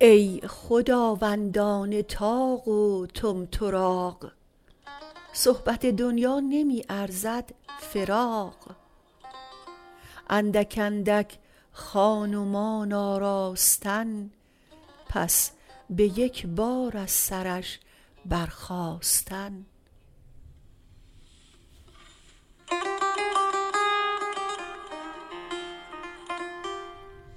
ای خداوندان طاق و طمطراق، صحبت دنیا نمی ارزد فراق. اندک اندک خان و مان آراستن، پس به یک بار از سرش برخاستن.